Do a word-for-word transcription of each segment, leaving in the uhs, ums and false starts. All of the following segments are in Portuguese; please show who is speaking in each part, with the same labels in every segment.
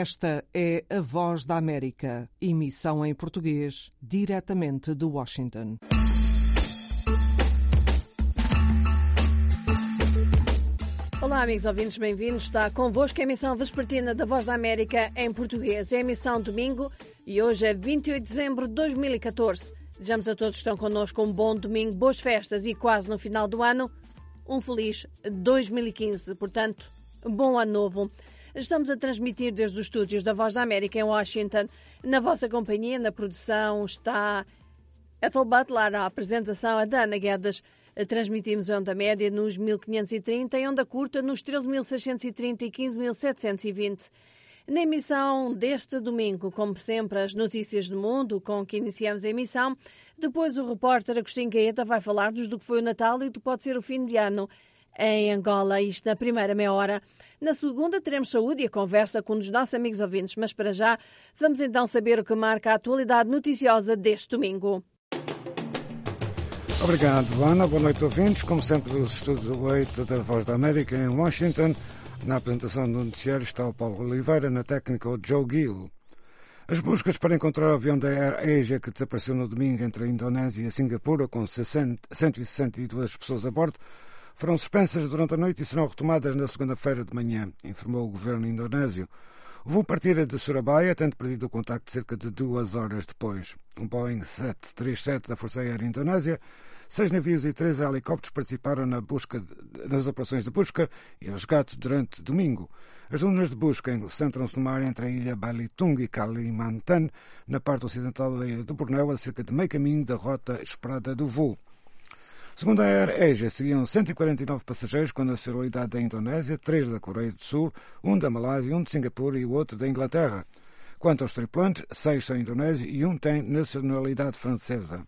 Speaker 1: Esta é a Voz da América, emissão em português, diretamente de Washington.
Speaker 2: Olá, amigos ouvintes, bem-vindos. Está convosco a emissão vespertina da Voz da América em português. É a emissão domingo e hoje é vinte e oito de dezembro de dois mil e catorze. Desejamos a todos que estão connosco um bom domingo, boas festas e quase no final do ano, um feliz dois mil e quinze. Portanto, bom ano novo. Estamos a transmitir desde os estúdios da Voz da América em Washington. Na vossa companhia, na produção, está Ethel Butler, a apresentação a Dana Guedes. Transmitimos a onda média nos mil quinhentos e trinta e onda curta nos treze mil seiscentos e trinta e quinze mil setecentos e vinte. Na emissão deste domingo, como sempre, as notícias do mundo com que iniciamos a emissão. Depois o repórter Agostinho Gaeta vai falar-nos do que foi o Natal e do que pode ser o fim de ano em Angola, isto na primeira meia hora. Na segunda teremos saúde e a conversa com um dos nossos amigos ouvintes, mas para já vamos então saber o que marca a atualidade noticiosa deste domingo.
Speaker 3: Obrigado, Ana. Boa noite, ouvintes. Como sempre, os estúdios oito da Voz da América em Washington. Na apresentação do noticiário está o Paulo Oliveira, na técnica o Joe Gill. As buscas para encontrar o avião da Air Asia que desapareceu no domingo entre a Indonésia e a Singapura, com cento e sessenta e duas pessoas a bordo, foram suspensas durante a noite e serão retomadas na segunda-feira de manhã, informou o governo indonésio. O voo partira de Surabaya, tendo perdido o contacto cerca de duas horas depois. Um Boeing sete três sete da Força Aérea Indonésia, seis navios e três helicópteros participaram na busca, nas operações de busca e resgate durante domingo. As zonas de busca centram-se numa área entre a ilha Balitung e Kalimantan, na parte ocidental da ilha do Bornéu, a cerca de meio caminho da rota esperada do voo. Segundo a Air Asia, seguiam cento e quarenta e nove passageiros com nacionalidade da Indonésia, três da Coreia do Sul, um da Malásia, um de Singapura e o outro da Inglaterra. Quanto aos tripulantes, seis são indonésios e um tem nacionalidade francesa.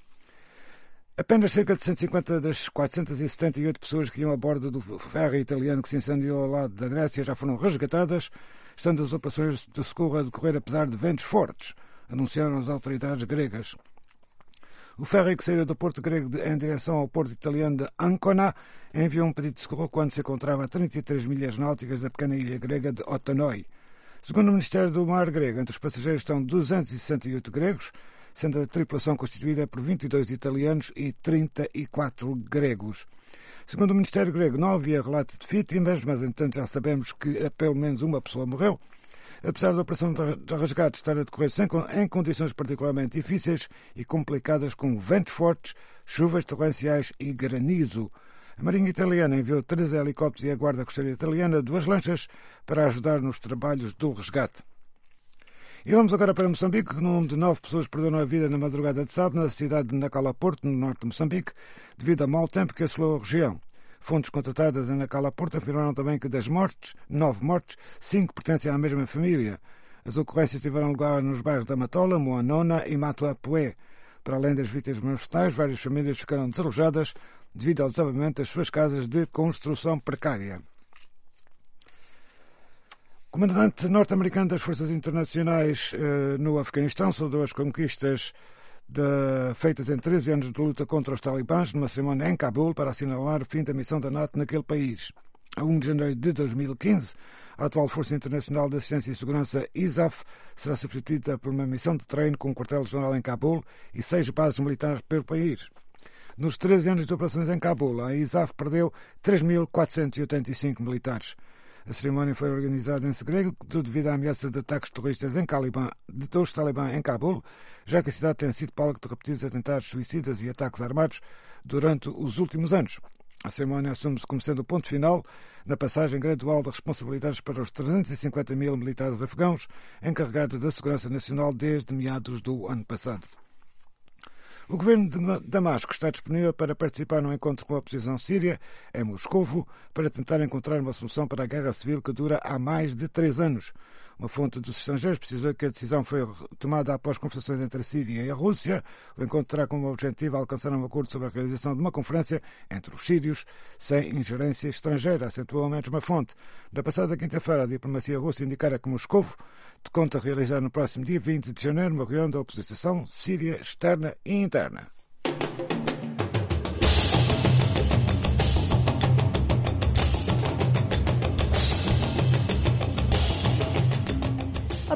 Speaker 3: Apenas cerca de cento e cinquenta das quatrocentas e setenta e oito pessoas que iam a bordo do ferry italiano que se incendiou ao lado da Grécia já foram resgatadas, estando as operações de socorro a decorrer apesar de ventos fortes, anunciaram as autoridades gregas. O ferry que saíra do porto grego de, em direção ao porto italiano de Ancona enviou um pedido de socorro quando se encontrava a trinta e três milhas náuticas da pequena ilha grega de Otonoi. Segundo o Ministério do Mar grego, entre os passageiros estão duzentos e sessenta e oito gregos, sendo a tripulação constituída por vinte e dois italianos e trinta e quatro gregos. Segundo o Ministério grego, não havia relato de vítimas, mas entanto já sabemos que pelo menos uma pessoa morreu. Apesar da operação de resgate estar a decorrer em condições particularmente difíceis e complicadas, com ventos fortes, chuvas torrenciais e granizo. A Marinha Italiana enviou três helicópteros e a Guarda Costeira Italiana duas lanchas para ajudar nos trabalhos do resgate. E vamos agora para Moçambique, onde nove pessoas perderam a vida na madrugada de sábado na cidade de Nacala Porto, no norte de Moçambique, devido ao mau tempo que assolou a região. Fontes contratadas em Nacala Porto afirmaram também que das mortes, nove mortes, cinco pertencem à mesma família. As ocorrências tiveram lugar nos bairros da Matola, Moanona e Matuapué. Para além das vítimas mortais, várias famílias ficaram desalojadas devido ao desabamento das suas casas de construção precária. O comandante norte-americano das Forças Internacionais eh, no Afeganistão saudou as conquistas De, feitas em treze anos de luta contra os talibãs numa cerimónia em Cabul para assinalar o fim da missão da NATO naquele país. A um de janeiro de dois mil e quinze, a atual Força Internacional de Assistência e Segurança, I S A F, será substituída por uma missão de treino com um quartel-general em Cabul e seis bases militares pelo país. Nos treze anos de operações em Cabul, a I S A F perdeu três mil quatrocentos e oitenta e cinco militares. A cerimónia foi organizada em segredo devido à ameaça de ataques terroristas em Caliban, de dos talibã em Cabul, já que a cidade tem sido palco de repetidos atentados suicidas e ataques armados durante os últimos anos. A cerimónia assume-se como sendo o ponto final na passagem gradual de responsabilidades para os trezentos e cinquenta mil militares afegãos encarregados da segurança nacional desde meados do ano passado. O governo de Damasco está disponível para participar num encontro com a oposição síria em Moscovo para tentar encontrar uma solução para a guerra civil que dura há mais de três anos. Uma fonte dos estrangeiros precisou que a decisão foi tomada após conversações entre a Síria e a Rússia. O encontro terá como objetivo alcançar um acordo sobre a realização de uma conferência entre os sírios sem ingerência estrangeira, acentuou a mesma fonte. Na passada quinta-feira, a diplomacia russa indicara que Moscovo conta realizar no próximo dia vinte de janeiro uma reunião da oposição síria externa e interna.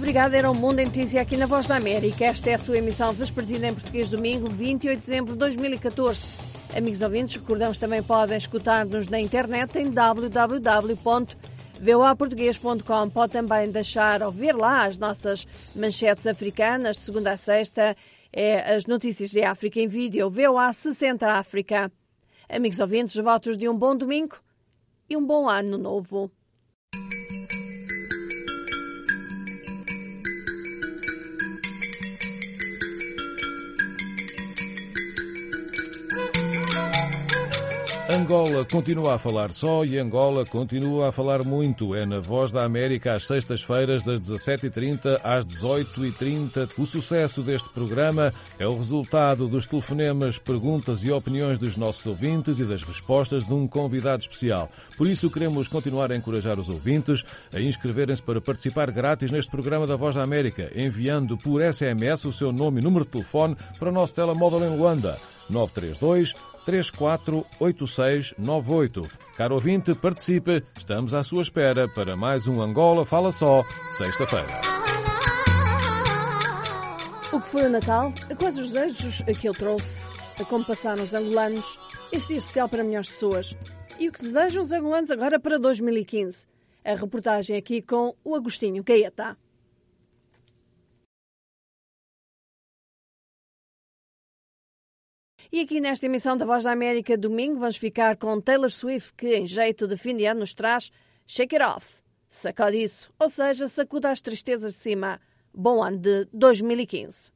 Speaker 2: Obrigada, era o Mundo em Notícia aqui na Voz da América. Esta é a sua emissão vespertina em português, domingo, vinte e oito de dezembro de dois mil e catorze. Amigos ouvintes, recordamos também podem escutar-nos na internet em w w w ponto v o a português ponto com. Pode também deixar ou ver lá as nossas manchetes africanas, de segunda a sexta, é as notícias de África em vídeo, V O A sessenta África. Amigos ouvintes, votos de um bom domingo e um bom ano novo.
Speaker 4: Angola continua a falar só e Angola continua a falar muito. É na Voz da América às sextas-feiras das dezassete e trinta às dezoito e trinta. O sucesso deste programa é o resultado dos telefonemas, perguntas e opiniões dos nossos ouvintes e das respostas de um convidado especial. Por isso queremos continuar a encorajar os ouvintes a inscreverem-se para participar grátis neste programa da Voz da América, enviando por S M S o seu nome e número de telefone para o nosso telemóvel em Luanda, nove três dois, três quatro oito seis nove oito. Caro ouvinte, participe. Estamos à sua espera para mais um Angola Fala Só, sexta-feira.
Speaker 2: O que foi o Natal? Quais os desejos que ele trouxe? Como passaram os angolanos este dia especial para milhões de pessoas? E o que desejam os angolanos agora para dois mil e quinze? A reportagem aqui com o Agostinho Caeta. E aqui nesta emissão da Voz da América, domingo, vamos ficar com Taylor Swift, que em jeito de fim de ano nos traz Shake It Off, sacode isso, ou seja, sacuda as tristezas de cima. Bom ano de dois mil e quinze.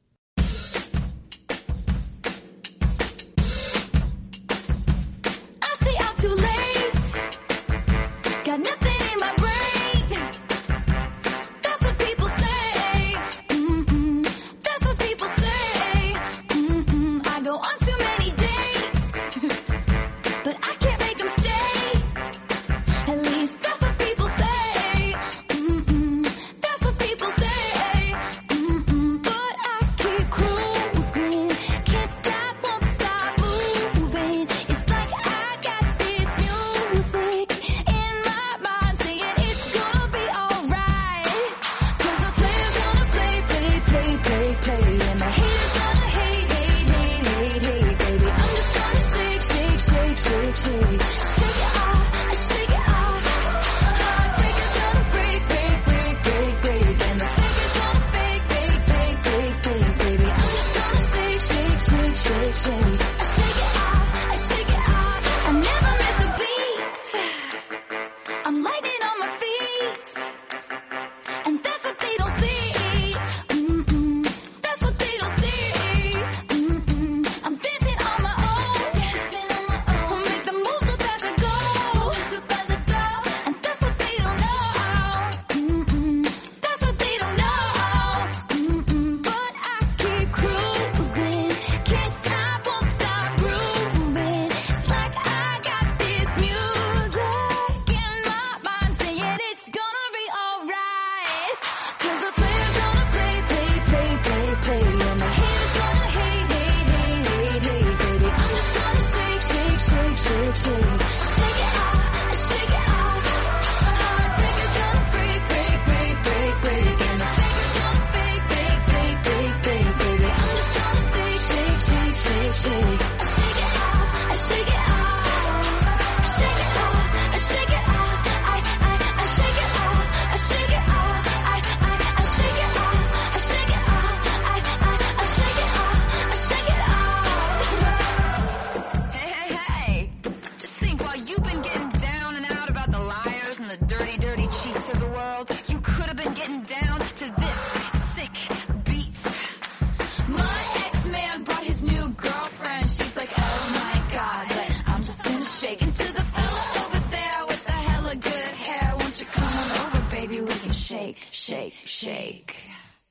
Speaker 5: Shake, shake, shake.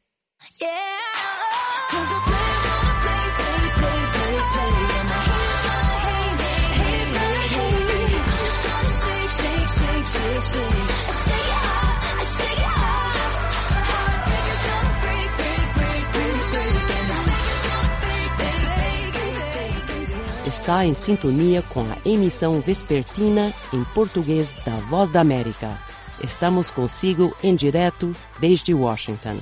Speaker 5: Yeah. Cause the players wanna play, play, play, play, play. And the haters gonna hate, hate, hate, hate. I'm just gonna shake, shake, shake, shake, shake. I shake it off, I shake it off. Heartbreakers gonna break, break, break, break, break. And the haters gonna fake, fake, fake, fake, fake.
Speaker 6: Está em sintonia com a emissão vespertina em português da Voz da América. Estamos consigo em direto desde Washington.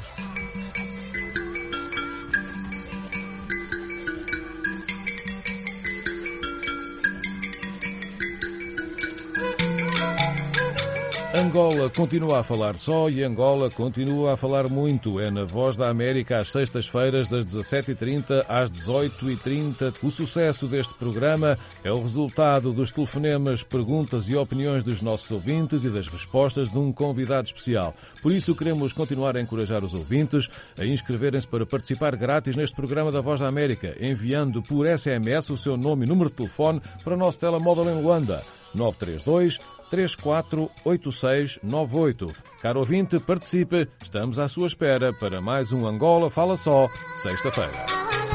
Speaker 4: Angola continua a falar só e Angola continua a falar muito. É na Voz da América às sextas-feiras das dezassete e trinta às dezoito e trinta. O sucesso deste programa é o resultado dos telefonemas, perguntas e opiniões dos nossos ouvintes e das respostas de um convidado especial. Por isso queremos continuar a encorajar os ouvintes a inscreverem-se para participar grátis neste programa da Voz da América, enviando por S M S o seu nome e número de telefone para o nosso telemóvel em Luanda, nove três dois, três quatro oito seis nove oito. Caro ouvinte, participe. Estamos à sua espera para mais um Angola Fala Só, sexta-feira.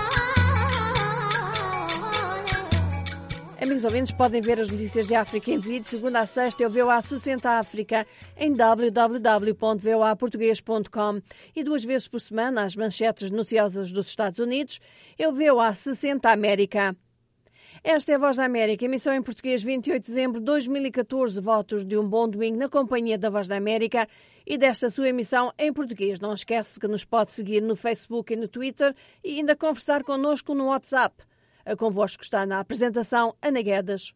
Speaker 2: Amigos ouvintes, podem ver as notícias de África em vídeo, segunda a sexta, é o V O A sessenta África, em w w w ponto v o a português ponto com. E duas vezes por semana, as manchetes noticiosas dos Estados Unidos, é o V O A sessenta América. Esta é a Voz da América, emissão em português, vinte e oito de dezembro de dois mil e catorze, votos de um bom domingo na companhia da Voz da América e desta sua emissão em português. Não esquece que nos pode seguir no Facebook e no Twitter e ainda conversar connosco no WhatsApp. A convosco está na apresentação Ana Guedes.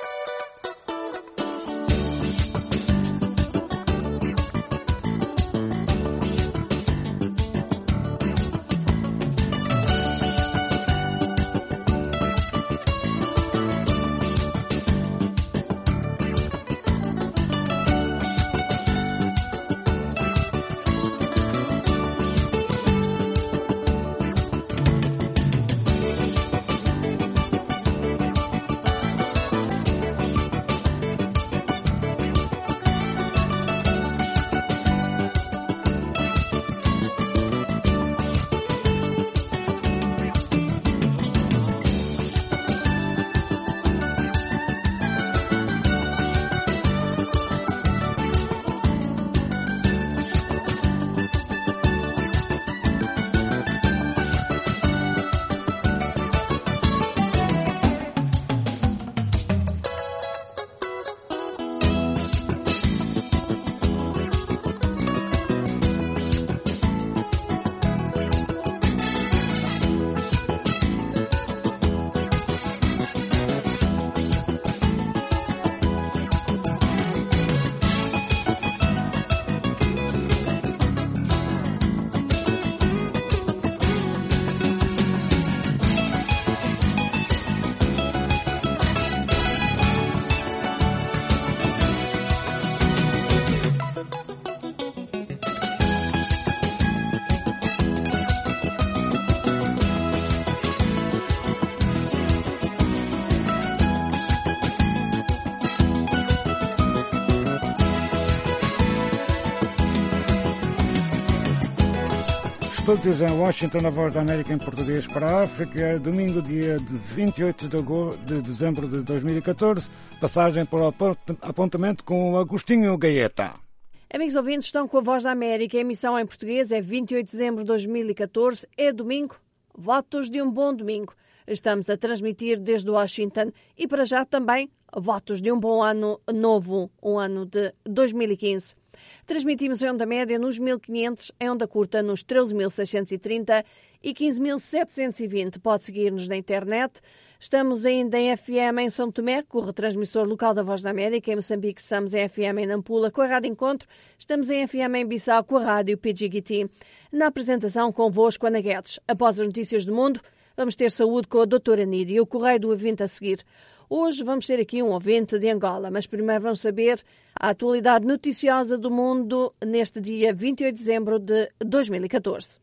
Speaker 3: Estúdios em Washington, a Voz da América em português para a África, é domingo, dia vinte e oito de dezembro de dois mil e catorze, passagem por apontamento com Agostinho Gaeta.
Speaker 2: Amigos ouvintes, estão com a Voz da América, a emissão em português é vinte e oito de dezembro de dois mil e catorze, é domingo, votos de um bom domingo. Estamos a transmitir desde Washington e para já também votos de um bom ano novo, um ano de dois mil e quinze. Transmitimos em onda média nos mil e quinhentos, em onda curta nos treze mil seiscentos e trinta e quinze mil setecentos e vinte. Pode seguir-nos na internet. Estamos ainda em F M em São Tomé, com o retransmissor local da Voz da América. Em Moçambique estamos em F M em Nampula, com a Rádio Encontro. Estamos em F M em Bissau, com a Rádio P G G T. Na apresentação, convosco, Ana Guedes. Após as notícias do mundo, vamos ter saúde com a doutora Nídia e o Correio do Ouvinte a seguir. Hoje vamos ter aqui um ouvinte de Angola, mas primeiro vamos saber a atualidade noticiosa do mundo neste dia vinte e oito de dezembro de dois mil e catorze.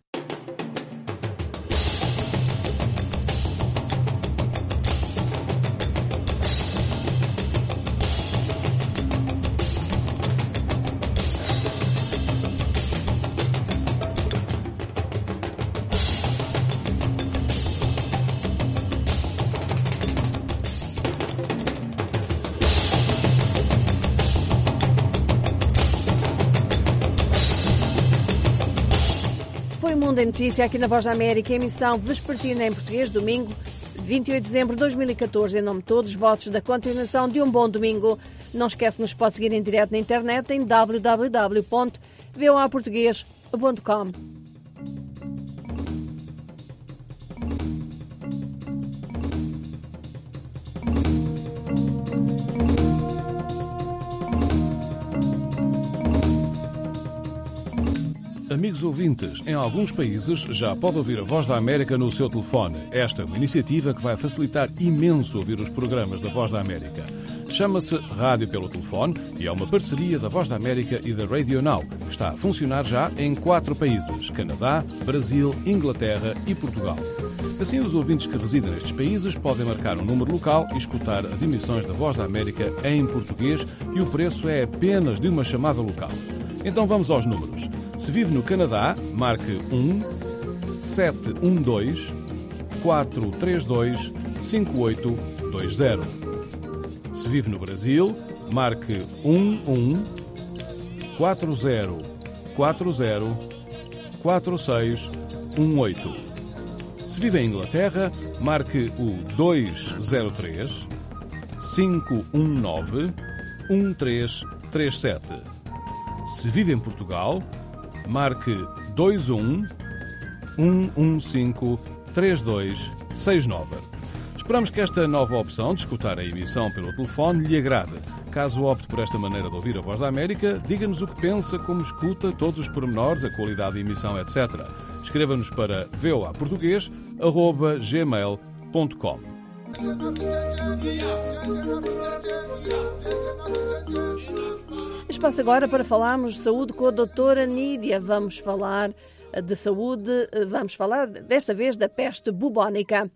Speaker 2: Mundo em Notícia aqui na Voz da América, emissão vespertina em português, domingo, vinte e oito de dezembro de dois mil e catorze. Em nome de todos, votos da continuação de um bom domingo. Não esquece que nos pode seguir em direto na internet em w w w ponto v o a português ponto com.
Speaker 4: Amigos ouvintes, em alguns países já pode ouvir a Voz da América no seu telefone. Esta é uma iniciativa que vai facilitar imenso ouvir os programas da Voz da América. Chama-se Rádio pelo Telefone e é uma parceria da Voz da América e da Radio Now. Está a funcionar já em quatro países: Canadá, Brasil, Inglaterra e Portugal. Assim, os ouvintes que residem nestes países podem marcar um número local e escutar as emissões da Voz da América em português, e o preço é apenas de uma chamada local. Então vamos aos números. Se vive no Canadá, marque um sete um dois quatro três dois cinco oito dois zero. Se vive no Brasil, marque um um quatro zero quatro zero quatro seis um oito. Se vive em Inglaterra, marque o dois zero três cinco um nove um três três sete. Se vive em Portugal, marque dois um um um cinco três dois seis nove. Esperamos que esta nova opção de escutar a emissão pelo telefone lhe agrade. Caso opte por esta maneira de ouvir a Voz da América, diga-nos o que pensa, como escuta, todos os pormenores, a qualidade da emissão, etcétera. Escreva-nos para v o a português arroba gmail ponto com.
Speaker 2: Espaço agora para falarmos de saúde com a doutora Nídia. Vamos falar de saúde, vamos falar desta vez da peste bubónica.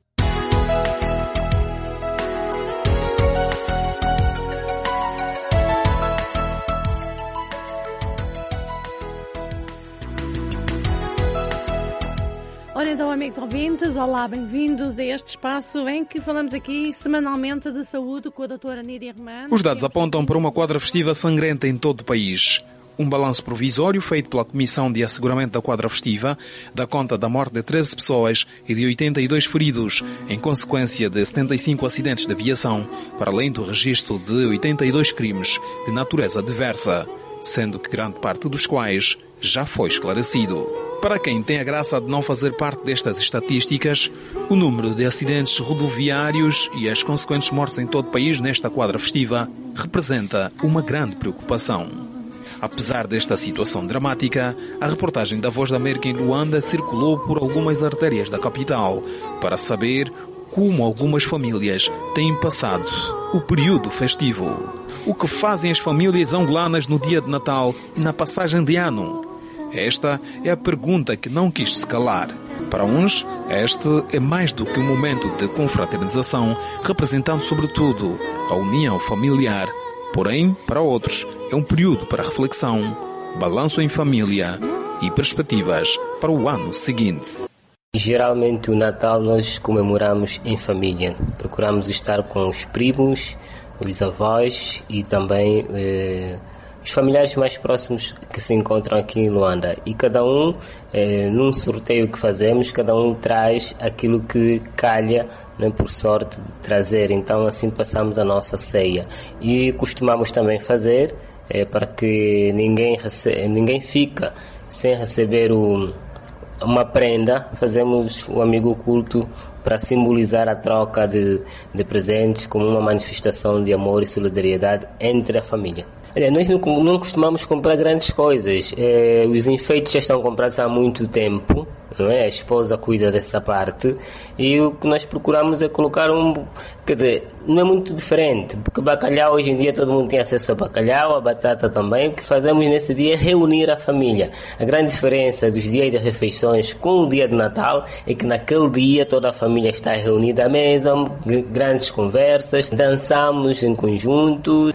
Speaker 2: Ora então, amigos ouvintes, olá, bem-vindos a este espaço em que falamos aqui semanalmente de saúde com a doutora Nídia Romano.
Speaker 7: Os dados apontam para uma quadra festiva sangrenta em todo o país. Um balanço provisório feito pela Comissão de Asseguramento da Quadra Festiva dá conta da morte de treze pessoas e de oitenta e dois feridos, em consequência de setenta e cinco acidentes de aviação, para além do registro de oitenta e dois crimes de natureza diversa, sendo que grande parte dos quais já foi esclarecido. Para quem tem a graça de não fazer parte destas estatísticas, o número de acidentes rodoviários e as consequentes mortes em todo o país nesta quadra festiva representa uma grande preocupação. Apesar desta situação dramática, a reportagem da Voz da América em Luanda circulou por algumas artérias da capital para saber como algumas famílias têm passado o período festivo. O que fazem as famílias angolanas no dia de Natal e na passagem de ano? Esta é a pergunta que não quis se calar. Para uns, este é mais do que um momento de confraternização, representando sobretudo a união familiar. Porém, para outros, é um período para reflexão, balanço em família e perspectivas para o ano seguinte.
Speaker 8: Geralmente o Natal nós comemoramos em família. Procuramos estar com os primos, os avós e também eh, os familiares mais próximos que se encontram aqui em Luanda. E cada um, eh, num sorteio que fazemos, cada um traz aquilo que calha, né, por sorte de trazer. Então assim passamos a nossa ceia. E costumamos também fazer, eh, para que ninguém, rece- ninguém fica sem receber o, uma prenda, fazemos o amigo oculto para simbolizar a troca de, de presentes como uma manifestação de amor e solidariedade entre a família. Olha, nós não, não costumamos comprar grandes coisas. Eh, os enfeites já estão comprados há muito tempo, não é? A esposa cuida dessa parte e o que nós procuramos é colocar um... Quer dizer, não é muito diferente, porque bacalhau hoje em dia todo mundo tem acesso a bacalhau, a batata também. O que fazemos nesse dia é reunir a família. A grande diferença dos dias de refeições com o dia de Natal é que naquele dia toda a família está reunida à mesa, grandes conversas, dançamos em conjunto.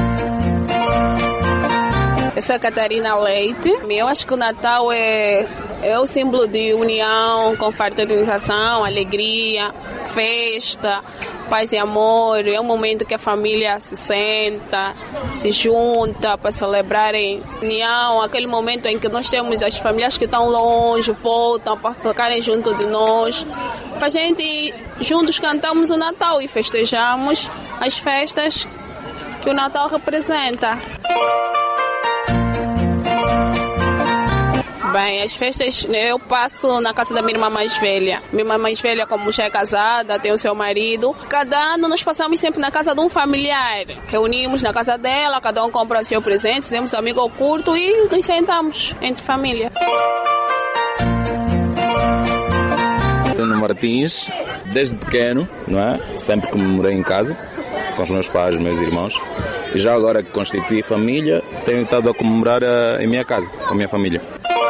Speaker 9: Eu sou a Catarina Leite. Eu acho que o Natal é é o símbolo de união, confraternização, alegria, festa, paz e amor. É um momento que a família se senta, se junta para celebrarem união. Aquele momento em que nós temos as famílias que estão longe, voltam para ficarem junto de nós. Para a gente juntos cantamos o Natal e festejamos as festas que o Natal representa. Bem, as festas eu passo na casa da minha irmã mais velha. Minha irmã mais velha, como já é casada, tem o seu marido. Cada ano nós passamos sempre na casa de um familiar. Reunimos na casa dela, cada um compra o seu presente, fizemos amigo oculto e nos sentamos entre família.
Speaker 10: Bruno Martins, desde pequeno, não é? Sempre comemorei em casa, com os meus pais, meus irmãos. E já agora que constituí família, tenho estado a comemorar a, em minha casa, com a minha família.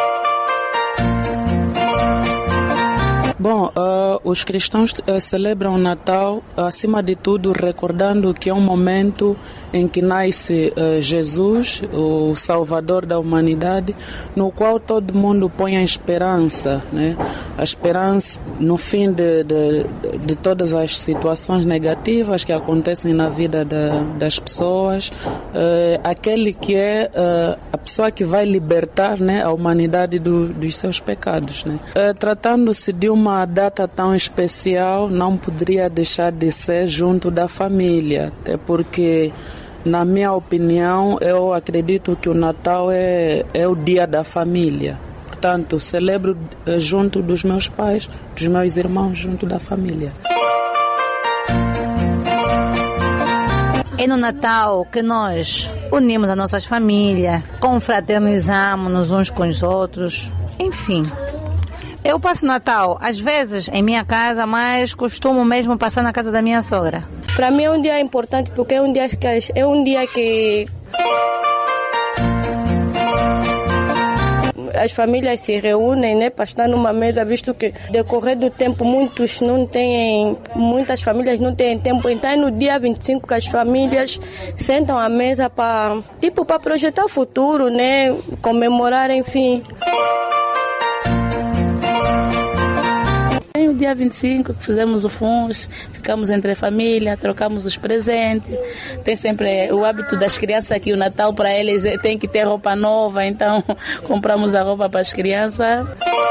Speaker 11: Bom, uh, os cristãos uh, celebram o Natal, acima de tudo, recordando que é um momento em que nasce uh, Jesus, o Salvador da humanidade, no qual todo mundo põe a esperança, né? A esperança no fim de, de, de todas as situações negativas que acontecem na vida da, das pessoas, uh, aquele que é uh, a pessoa que vai libertar, né, a humanidade do, dos seus pecados, né? Uh, tratando-se de uma Uma data tão especial, não poderia deixar de ser junto da família, até porque, na minha opinião, eu acredito que o Natal é, é o dia da família. Portanto, celebro junto dos meus pais, dos meus irmãos, junto da família.
Speaker 12: É no Natal que nós unimos as nossas famílias, confraternizamos uns com os outros, enfim. Eu passo Natal, às vezes, em minha casa, mas costumo mesmo passar na casa da minha sogra.
Speaker 13: Para mim é um dia importante porque é um dia que, é um dia que as famílias se reúnem, né, para estar numa mesa, visto que no decorrer do tempo muitos não têm, muitas famílias não têm tempo. Então é no dia vinte e cinco que as famílias sentam à mesa para, tipo, para projetar o futuro, né, comemorar, enfim.
Speaker 14: No dia vinte e cinco que fizemos o funs, ficamos entre a família, trocamos os presentes. Tem sempre o hábito das crianças que o Natal para eles tem que ter roupa nova, então compramos a roupa para as crianças.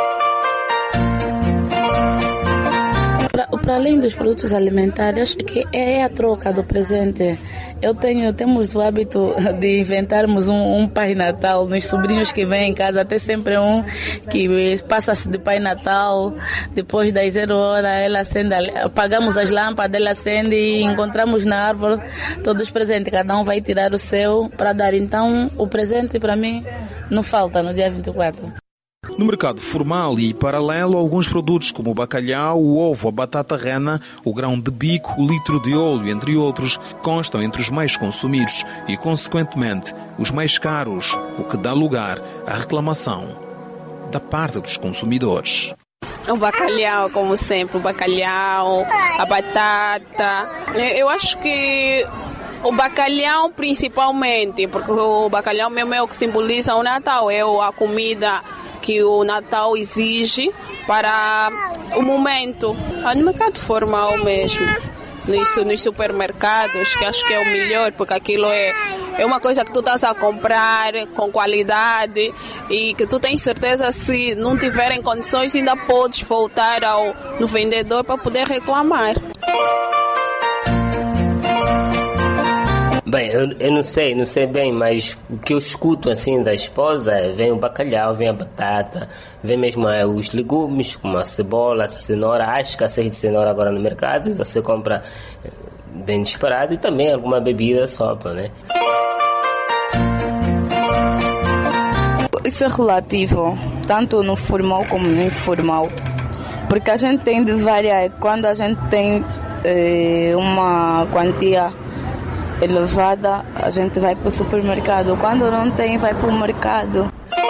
Speaker 14: Para além dos produtos alimentares, acho que é a troca do presente. Eu tenho, temos o hábito de inventarmos um, um Pai Natal nos sobrinhos que vêm em casa. Até sempre um que passa-se de Pai Natal. Depois das zero horas, ela acende, apagamos as lâmpadas, ela acende e encontramos na árvore todos os presentes. Cada um vai tirar o seu para dar. Então, o presente para mim não falta no dia vinte e quatro.
Speaker 7: No mercado formal e paralelo, alguns produtos como o bacalhau, o ovo, a batata rena, o grão de bico, o litro de óleo, entre outros, constam entre os mais consumidos e, consequentemente, os mais caros, o que dá lugar à reclamação da parte dos consumidores.
Speaker 9: O bacalhau, como sempre, o bacalhau, a batata. Eu acho que o bacalhau principalmente, porque o bacalhau mesmo é o que simboliza o Natal, é a comida que o Natal exige para o momento. No mercado formal mesmo, nos, nos supermercados, que acho que é o melhor, porque aquilo é, é uma coisa que tu estás a comprar com qualidade e que tu tens certeza, se não tiverem condições, ainda podes voltar ao, no vendedor para poder reclamar.
Speaker 8: Bem, eu, eu não sei, não sei bem, mas o que eu escuto assim da esposa é: vem o bacalhau, vem a batata, vem mesmo é, os legumes, como a cebola, a cenoura. Há escassez de cenoura agora no mercado, você compra bem disparado, e também alguma bebida sopa, né?
Speaker 15: Isso é relativo, tanto no formal como no informal, porque a gente tem de variar. Quando a gente tem eh, uma quantia elevada, a gente vai para o supermercado. Quando não tem, vai para o mercado.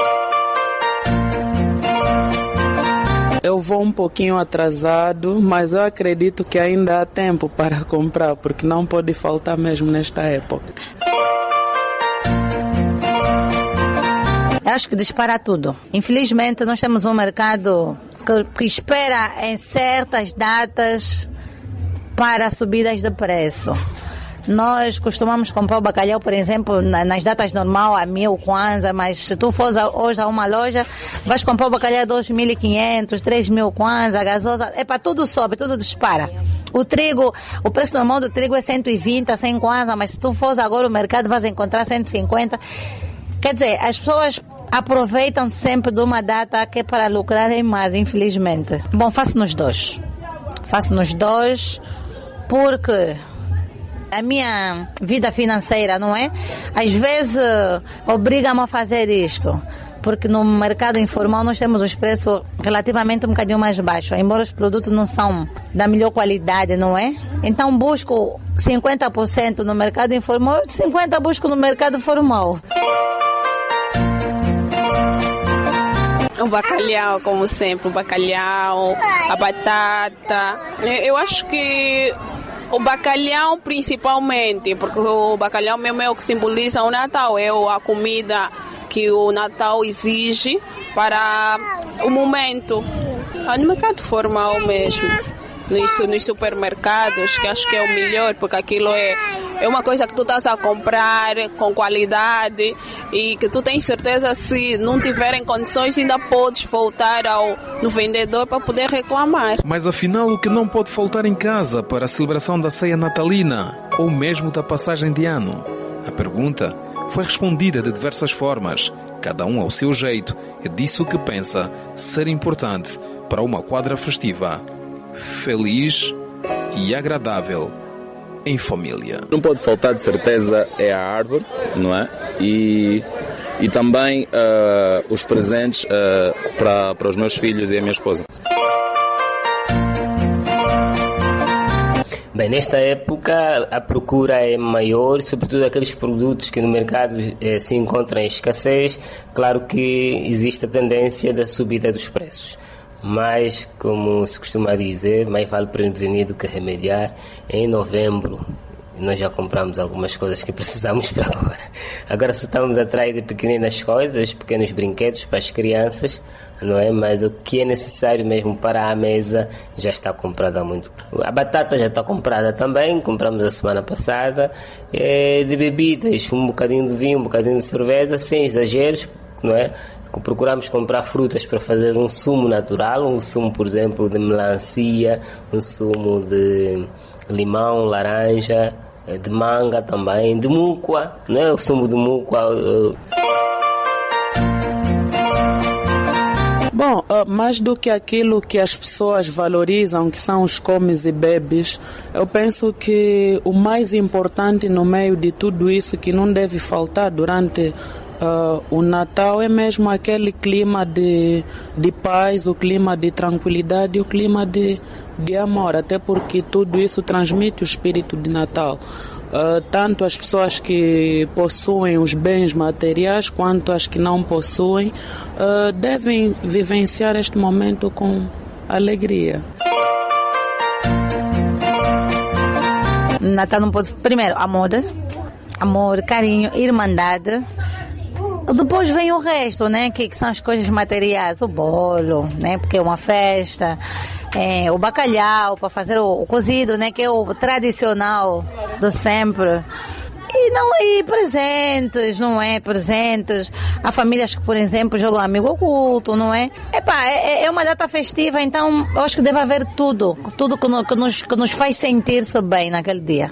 Speaker 11: Eu vou um pouquinho atrasado, mas eu acredito que ainda há tempo para comprar, porque não pode faltar mesmo nesta época.
Speaker 12: Eu acho que dispara tudo. Infelizmente, nós temos um mercado que, que espera em certas datas para subidas de preço. Nós costumamos comprar o bacalhau, por exemplo, nas datas normais a mil kwanza, mas se tu fores hoje a uma loja, vais comprar o bacalhau a dois mil e quinhentos, três mil kwanza, a gasosa, é para tudo sobe, tudo dispara. O trigo, o preço normal do trigo é cento e vinte, cem kwanza, mas se tu fores agora ao mercado vais encontrar cento e cinquenta. Quer dizer, as pessoas aproveitam sempre de uma data que é para lucrarem mais, infelizmente. Bom, faço nos dois. Faço nos dois porque a minha vida financeira, não é? Às vezes obriga-me a fazer isto, porque no mercado informal nós temos os preços relativamente um bocadinho mais baixos, embora os produtos não são da melhor qualidade, não é? Então busco cinquenta por cento no mercado informal, cinquenta por cento busco no mercado formal.
Speaker 9: O bacalhau, como sempre, o bacalhau, a batata. Eu acho que o bacalhau principalmente, porque o bacalhau mesmo é o que simboliza o Natal, é a comida que o Natal exige para o momento. No mercado formal mesmo, nos, nos supermercados, que acho que é o melhor, porque aquilo é, é uma coisa que tu estás a comprar com qualidade e que tu tens certeza, se não tiverem condições, ainda podes voltar ao, no vendedor para poder reclamar.
Speaker 7: Mas afinal, o que não pode faltar em casa para a celebração da ceia natalina ou mesmo da passagem de ano? A pergunta foi respondida de diversas formas, cada um ao seu jeito, e disse o que pensa ser importante para uma quadra festiva feliz e agradável em família.
Speaker 10: Não pode faltar, de certeza, é a árvore, não é? E, e também uh, os presentes uh, para, para os meus filhos e a minha esposa.
Speaker 8: Bem, nesta época a procura é maior, sobretudo aqueles produtos que no mercado eh, se encontram em escassez. Claro que existe a tendência da subida dos preços. Mas, como se costuma dizer, mais vale prevenir do que remediar. Em novembro, nós já compramos algumas coisas que precisamos para agora. Agora só estamos atrás de pequeninas coisas, pequenos brinquedos para as crianças, não é? Mas o que é necessário mesmo para a mesa já está comprado há muito. A batata já está comprada também, compramos a semana passada. É, de bebidas, um bocadinho de vinho, um bocadinho de cerveja, sem exageros, não é? Procuramos comprar frutas para fazer um sumo natural, um sumo, por exemplo, de melancia, um sumo de limão, laranja, de manga também, de mucua, né? O sumo de mucua.
Speaker 11: Bom, mais do que aquilo que as pessoas valorizam, que são os comes e bebes, eu penso que o mais importante no meio de tudo isso, que não deve faltar durante Uh, o Natal, é mesmo aquele clima de, de paz, o clima de tranquilidade, o clima de, de amor, até porque tudo isso transmite o espírito de Natal. Uh, tanto as pessoas que possuem os bens materiais quanto as que não possuem uh, devem vivenciar este momento com alegria.
Speaker 12: Natal não pode... Primeiro, amor, amor, carinho, irmandade. Depois vem o resto, né? Que, que são as coisas materiais, o bolo, né? Porque é uma festa, é, o bacalhau para fazer o, o cozido, né? Que é o tradicional de sempre. E não e presentes, não é? Presentes. Há famílias que, por exemplo, jogam amigo oculto, não é? Epá, é, é uma data festiva, então eu acho que deve haver tudo, tudo que, no, que, nos, que nos faz sentir-se bem naquele dia.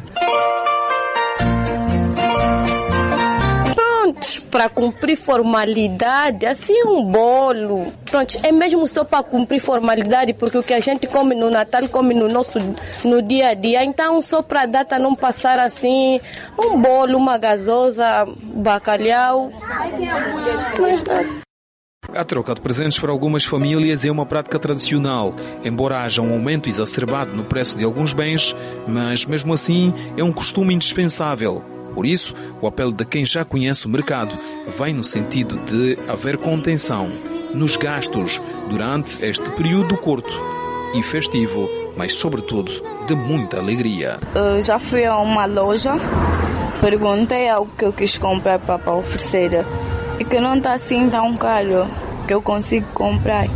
Speaker 13: Para cumprir formalidade, assim um bolo, pronto, é mesmo só para cumprir formalidade, porque o que a gente come no Natal, come no nosso, no dia a dia, então só para a data não passar assim, um bolo, uma gasosa, bacalhau, mais nada.
Speaker 7: A troca de presentes para algumas famílias é uma prática tradicional, embora haja um aumento exacerbado no preço de alguns bens, mas mesmo assim é um costume indispensável. Por isso, o apelo de quem já conhece o mercado vai no sentido de haver contenção nos gastos durante este período curto e festivo, mas sobretudo de muita alegria.
Speaker 15: Eu já fui a uma loja, perguntei ao que eu quis comprar para oferecer e que não está assim tão caro, que eu consigo comprar.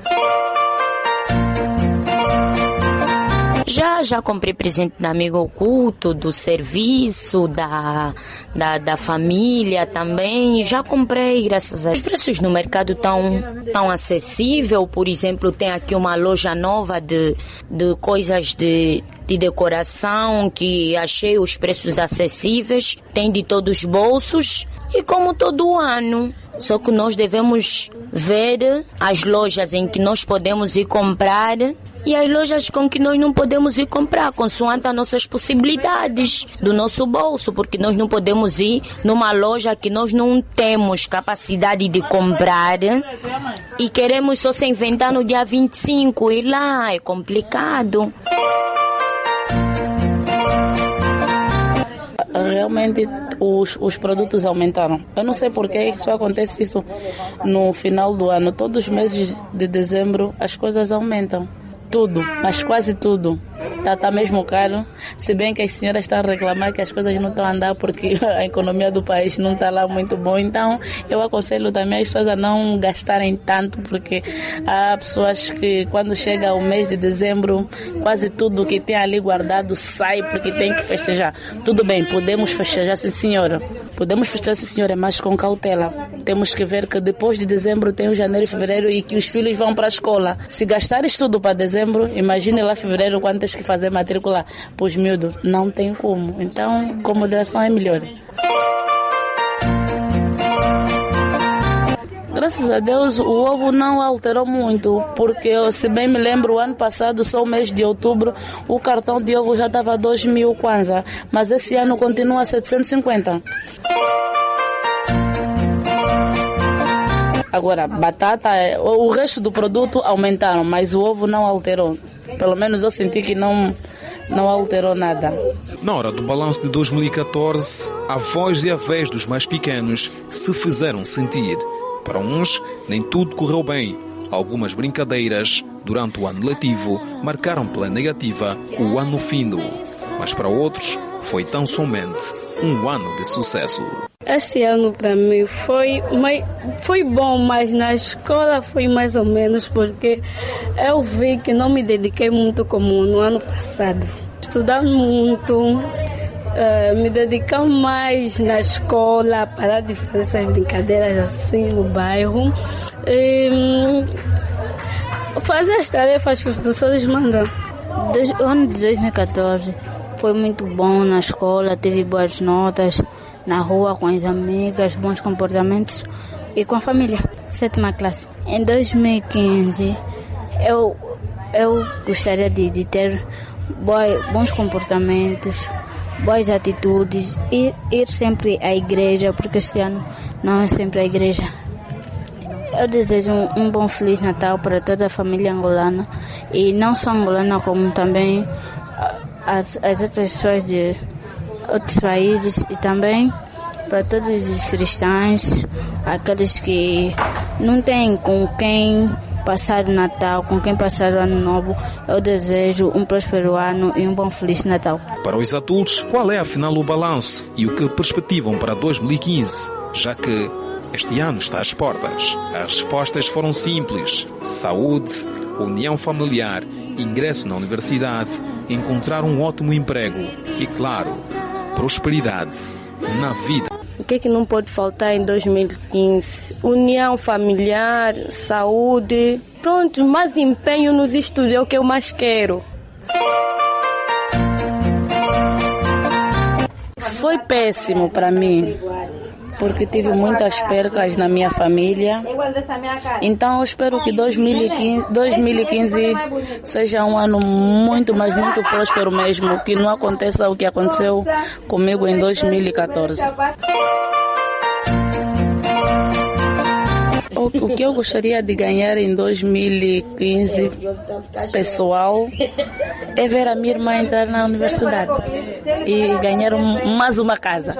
Speaker 16: Já, já comprei presente do amigo oculto, do serviço, da, da, da família também. Já comprei, graças a Deus. Os preços no mercado estão tão acessíveis. Por exemplo, tem aqui uma loja nova de, de coisas de, de decoração que achei os preços acessíveis. Tem de todos os bolsos e como todo ano. Só que nós devemos ver as lojas em que nós podemos ir comprar e as lojas com que nós não podemos ir comprar, consoante as nossas possibilidades do nosso bolso, porque nós não podemos ir numa loja que nós não temos capacidade de comprar e queremos só se inventar no dia vinte e cinco, e lá é complicado.
Speaker 14: Realmente os, os produtos aumentaram. Eu não sei por que isso acontece isso no final do ano. Todos os meses de dezembro as coisas aumentam. Tudo, mas quase tudo. Está tá mesmo caro. Se bem que as senhoras estão a reclamar que as coisas não estão a andar porque a economia do país não está lá muito boa. Então, eu aconselho também as pessoas a não gastarem tanto, porque há pessoas que quando chega o mês de dezembro, quase tudo que tem ali guardado sai porque tem que festejar. Tudo bem, podemos festejar, sim senhora. Podemos festejar, sim senhora, mas com cautela. Temos que ver que depois de dezembro tem o janeiro e fevereiro e que os filhos vão para a escola. Se gastares tudo para dezembro, imagine lá fevereiro quando tens que fazer matrícula para os miúdos. Não tem como. Então, com moderação é melhor. Graças a Deus, o ovo não alterou muito, porque, se bem me lembro, o ano passado, só o mês de outubro, o cartão de ovo já estava a dois mil kwanza, mas esse ano continua a setecentos e cinquenta. Agora, batata, o resto do produto aumentaram, mas o ovo não alterou. Pelo menos eu senti que não, não alterou nada.
Speaker 7: Na hora do balanço de dois mil e catorze, a voz e a vez dos mais pequenos se fizeram sentir. Para uns, nem tudo correu bem. Algumas brincadeiras, durante o ano letivo, marcaram pela negativa o ano findo. Mas para outros, foi tão somente um ano de sucesso.
Speaker 13: Este ano para mim foi, foi bom, mas na escola foi mais ou menos, porque eu vi que não me dediquei muito como no ano passado. Estudar muito, uh, me dedicar mais na escola, parar de fazer essas brincadeiras assim no bairro. E, um, fazer as tarefas que os professores mandam.
Speaker 17: O ano de dois mil e catorze foi muito bom na escola, tive boas notas. Na rua, com as amigas, bons comportamentos e com a família. Sétima classe. Em dois mil e quinze, eu, eu gostaria de, de ter boa, bons comportamentos, boas atitudes, e ir, ir sempre à igreja, porque este ano não é sempre a igreja. Eu desejo um, um bom Feliz Natal para toda a família angolana, e não só angolana, como também as, as outras pessoas de outros países, e também para todos os cristãos, aqueles que não têm com quem passar o Natal, com quem passar o Ano Novo. Eu desejo um próspero ano e um bom Feliz Natal.
Speaker 7: Para os adultos, qual é afinal o balanço e o que perspectivam para dois mil e quinze, já que este ano está às portas? As respostas foram simples: saúde, união familiar, ingresso na universidade, encontrar um ótimo emprego e, claro, prosperidade na vida.
Speaker 13: O que é que não pode faltar em dois mil e quinze? União familiar, saúde, pronto, mais empenho nos estudos é o que eu mais quero.
Speaker 14: Foi péssimo para mim, porque tive muitas percas na minha família. Então eu espero que dois mil e quinze, dois mil e quinze seja um ano muito, mas muito próspero mesmo, que não aconteça o que aconteceu comigo em dois mil e catorze. O, o que eu gostaria de ganhar em dois mil e quinze, pessoal, é ver a minha irmã entrar na universidade e ganhar um, mais uma casa.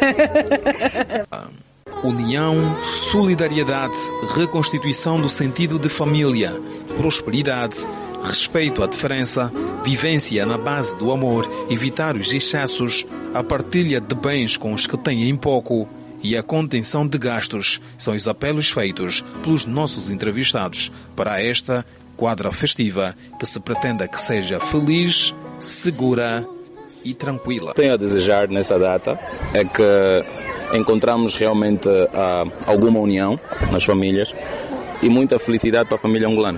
Speaker 7: União, solidariedade, reconstituição do sentido de família, prosperidade, respeito à diferença, vivência na base do amor, evitar os excessos, a partilha de bens com os que têm pouco e a contenção de gastos são os apelos feitos pelos nossos entrevistados para esta quadra festiva que se pretenda que seja feliz, segura e tranquila.
Speaker 10: Tenho a desejar nessa data é que encontramos realmente uh, alguma união nas famílias e muita felicidade para a família angolana.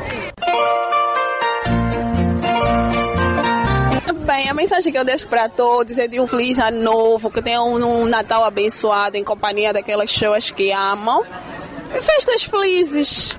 Speaker 9: Bem, a mensagem que eu deixo para todos é de um feliz ano novo, que tenham um Natal abençoado em companhia daquelas pessoas que amam. E festas felizes.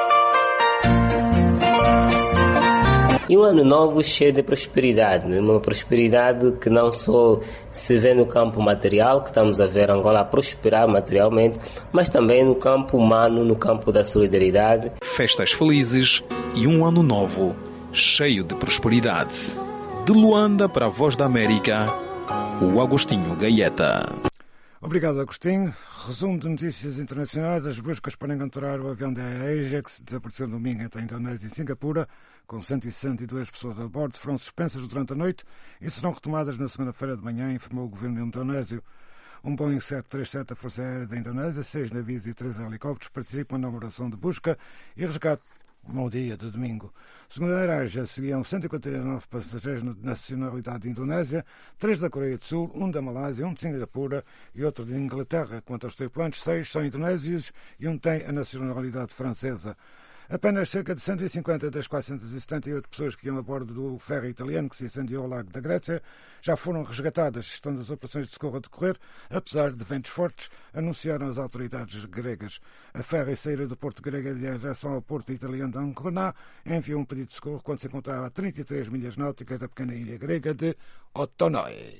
Speaker 8: E um ano novo cheio de prosperidade, uma prosperidade que não só se vê no campo material, que estamos a ver Angola a prosperar materialmente, mas também no campo humano, no campo da solidariedade.
Speaker 7: Festas felizes e um ano novo cheio de prosperidade. De Luanda para a Voz da América, o Agostinho Gaeta.
Speaker 3: Obrigado, Agostinho. Resumo de notícias internacionais. As buscas para encontrar o avião da Ajax desapareceu domingo entre a Indonésia e Singapura, com cento e sessenta e duas pessoas a bordo, foram suspensas durante a noite e serão retomadas na segunda-feira de manhã, informou o governo indonésio. Um Boeing sete três sete da Força Aérea da Indonésia, seis navios e três helicópteros participam na operação de busca e resgate no dia de domingo. Segundo a Air seguiam cento e quarenta e nove passageiros de nacionalidade de Indonésia, três da Coreia do Sul, um da Malásia, um de Singapura e outro de Inglaterra. Quanto aos tripulantes, seis são indonésios e um tem a nacionalidade francesa. Apenas cerca de cento e cinquenta das quatrocentas e setenta e oito pessoas que iam a bordo do ferry italiano que se incendiou ao Lago da Grécia já foram resgatadas, estando as operações de socorro a decorrer, apesar de ventos fortes, anunciaram as autoridades gregas. A ferry saíra do porto grego de direção ao porto italiano de Ancona enviou um pedido de socorro quando se encontrava a trinta e três milhas náuticas da pequena ilha grega de Otonoi.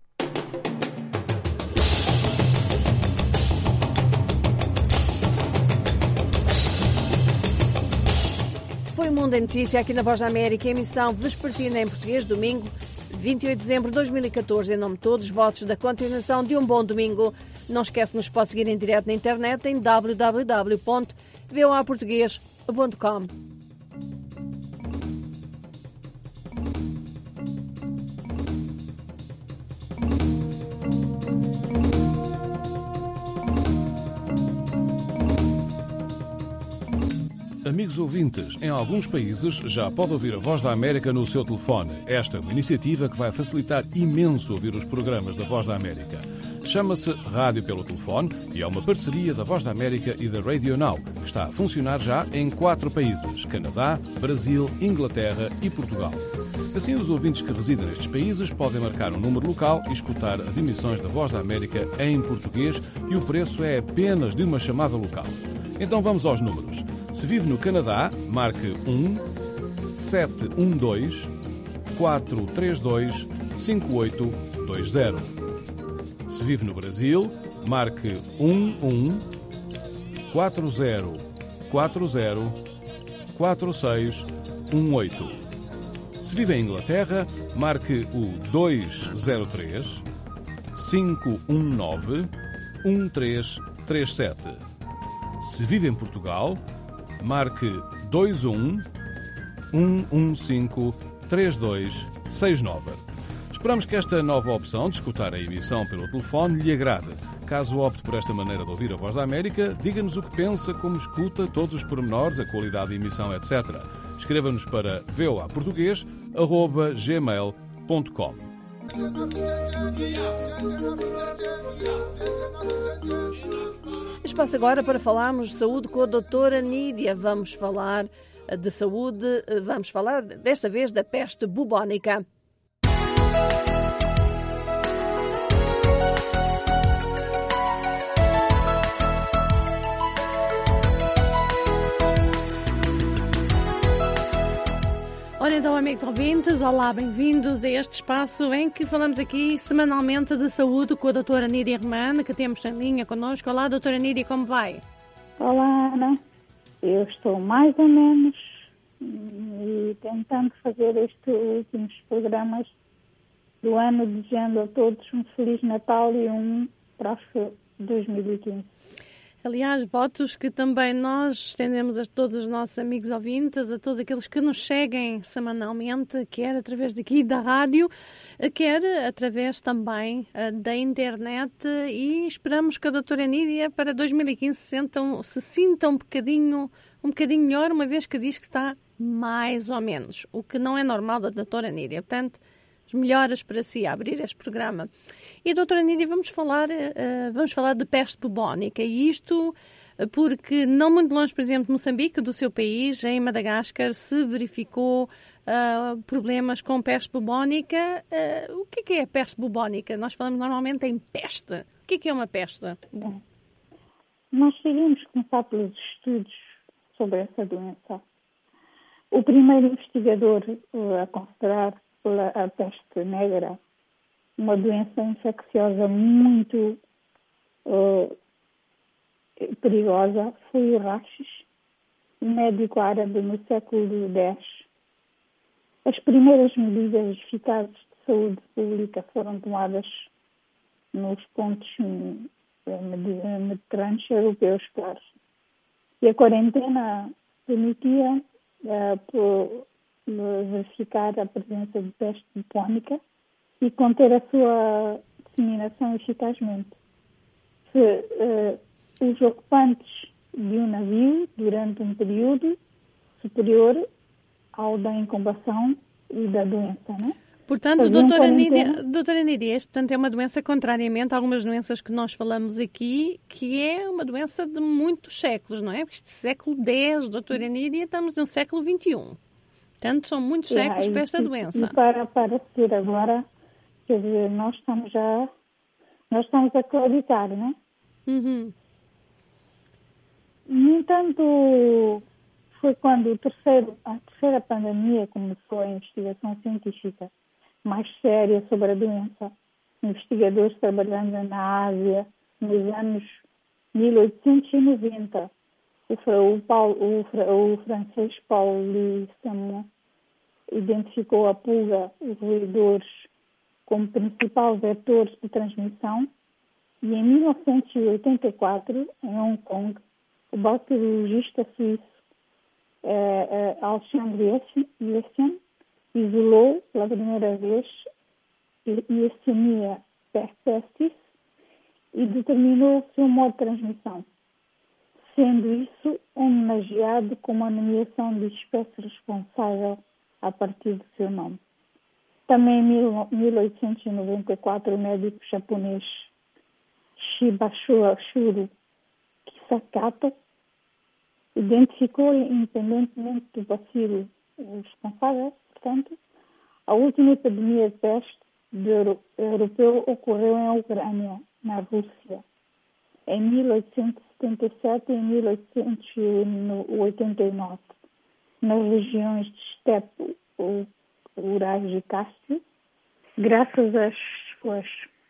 Speaker 2: Foi o Mundo em Notícia aqui na Voz da América, emissão vespertina em português, domingo, vinte e oito de dezembro de dois mil e catorze. Em nome de todos, votos da continuação de um bom domingo. Não esquece de nos pode seguir em direto na internet em w w w ponto voa português ponto com.
Speaker 4: Amigos ouvintes, em alguns países já pode ouvir a Voz da América no seu telefone. Esta é uma iniciativa que vai facilitar imenso ouvir os programas da Voz da América. Chama-se Rádio pelo Telefone e é uma parceria da Voz da América e da Radio Now, que está a funcionar já em quatro países: Canadá, Brasil, Inglaterra e Portugal. Assim, os ouvintes que residem nestes países podem marcar um número local e escutar as emissões da Voz da América em português e o preço é apenas de uma chamada local. Então vamos aos números. Se vive no Canadá, marque um sete um dois quatro três dois cinco oito dois zero. Se vive no Brasil, marque um um quatro zero quatro zero quatro seis um oito. Se vive em Inglaterra, marque o dois zero três cinco um nove um três três sete. Se vive em Portugal, marque dois um um um cinco três dois seis nove. Esperamos que esta nova opção de escutar a emissão pelo telefone lhe agrade. Caso opte por esta maneira de ouvir a Voz da América, diga-nos o que pensa, como escuta, todos os pormenores, a qualidade da emissão, etcétera. Escreva-nos para voa português arroba gmail ponto com.
Speaker 2: Espaço agora para falarmos de saúde com a doutora Nídia. Vamos falar de saúde, vamos falar desta vez da peste bubónica. Ora então, amigos ouvintes, olá, bem-vindos a este espaço em que falamos aqui semanalmente de saúde com a doutora Nídia Romana, que temos em linha connosco. Olá, doutora Nídia, como vai?
Speaker 18: Olá, Ana. Eu estou mais ou menos e tentando fazer estes últimos programas do ano, desejando a todos um Feliz Natal e um próspero dois mil e quinze.
Speaker 2: Aliás, votos que também nós estendemos a todos os nossos amigos ouvintes, a todos aqueles que nos seguem semanalmente, quer através daqui da rádio, quer através também uh, da internet, e esperamos que a doutora Nídia para dois mil e quinze se, sentam, se sinta um bocadinho, um bocadinho melhor, uma vez que diz que está mais ou menos, o que não é normal da doutora Nídia. Portanto, as melhoras para si a abrir este programa. E, doutora Nídia, vamos falar, uh, vamos falar de peste bubónica, e isto porque não muito longe, por exemplo, de Moçambique, do seu país, em Madagascar, se verificou uh, problemas com peste bubónica. Uh, o que é, que é a peste bubónica? Nós falamos normalmente em peste. O que é, que é uma peste?
Speaker 18: Bom, nós seguimos começar pelos estudos sobre essa doença. O primeiro investigador uh, a considerar a peste negra uma doença infecciosa muito uh, perigosa foi o Rachis, um médico árabe no século dez. As primeiras medidas eficazes de saúde pública foram tomadas nos pontos mediterrâneos europeus, claro. E a quarentena permitia uh, verificar a presença de peste bubónica e conter a sua disseminação eficazmente. Se uh, os ocupantes de um navio, durante um período superior ao da incubação e da doença, né?
Speaker 2: Portanto, doutora Nídia, doutora Nídia, este, portanto, é uma doença, contrariamente a algumas doenças que nós falamos aqui, que é uma doença de muitos séculos, não é? Porque este século dez, doutora Nídia, estamos no século vinte e um. Portanto, são muitos séculos é, para esta
Speaker 18: e,
Speaker 2: doença.
Speaker 18: E para, para ser agora, quer dizer, nós estamos já, nós estamos a acreditar, não é?
Speaker 2: Uhum.
Speaker 18: No entanto, foi quando o terceiro, a terceira pandemia começou a investigação científica mais séria sobre a doença. Investigadores trabalhando na Ásia nos anos mil oitocentos e noventa. O, Paulo, o, o francês Paulo Lissamon identificou a pulga, os roedores, como principal vetor de transmissão, e em mil novecentos e oitenta e quatro, em Hong Kong, o bacteriologista suíço eh, eh, Alexandre Yersin isolou pela primeira vez Yersinia pestis e determinou o seu modo de transmissão, sendo isso homenageado com a nomeação de espécie responsável a partir do seu nome. Também em mil oitocentos e noventa e quatro, o médico japonês Shibashiro Kisakato identificou, independentemente do bacilo responsável, portanto, a última epidemia de peste europeu ocorreu em Ucrânia, na Rússia, em mil oitocentos e setenta e sete e em mil oitocentos e oitenta e nove, nas regiões de Steppe, Urais e Cáspio. Graças às suas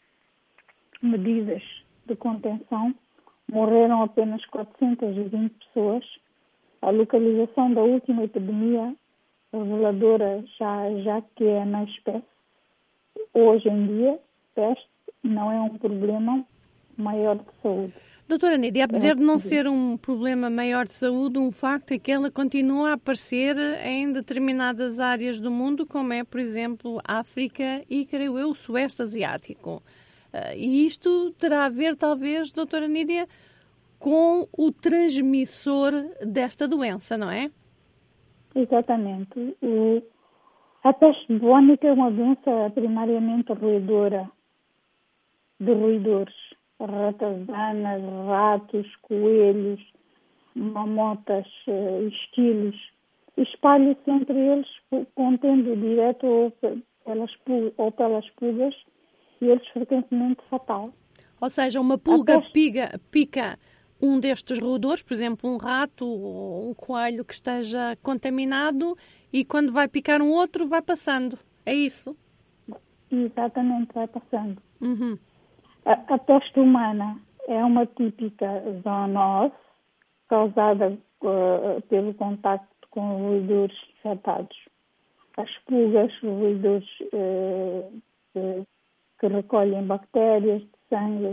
Speaker 18: medidas de contenção, morreram apenas quatrocentas e vinte pessoas. A localização da última epidemia, reveladora já, já que é na espécie, hoje em dia, peste não é um problema maior de saúde.
Speaker 2: Doutora Nídia, apesar de não ser um problema maior de saúde, um facto é que ela continua a aparecer em determinadas áreas do mundo, como é, por exemplo, África e, creio eu, o Sueste Asiático. Uh, e isto terá a ver, talvez, doutora Nídia, com o transmissor desta doença, não é?
Speaker 18: Exatamente. O, a peste bubónica é uma doença primariamente roedora, de roedores. Ratazanas, ratos, coelhos, mamotas, esquilos. Espalha-se entre eles, contendo direto ou pelas, ou pelas pulgas, e eles frequentemente fatal.
Speaker 2: Ou seja, uma pulga pica, pica um destes roedores, por exemplo, um rato ou um coelho que esteja contaminado, e quando vai picar um outro, vai passando. É isso?
Speaker 18: Exatamente, vai passando.
Speaker 2: Uhum.
Speaker 18: A, a peste humana é uma típica zoonose causada uh, pelo contacto com roedores infectados. As pulgas, roedores uh, uh, que recolhem bactérias de sangue